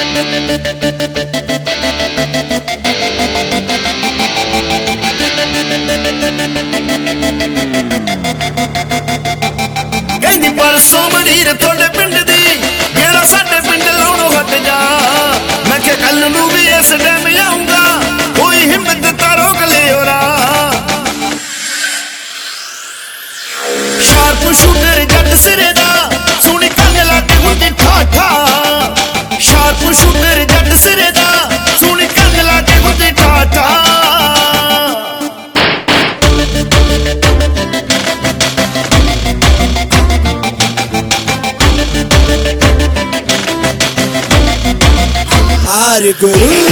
कहंदी परसों मनीर थोड़े पिंड दी मेरा साडे पिंड लाउणों हट जा। मैं क्या कल नूं भी इस टाइम आऊंगा कोई हिम्मत तारो गले ओरा। शार्प शूटर जट सिरे दा सुनी कंन लाके हुंदी ठाठा। शार्प शूटर जट सिरे दा सुनी कंन लाके हुंदी ठाठा। Hare Guru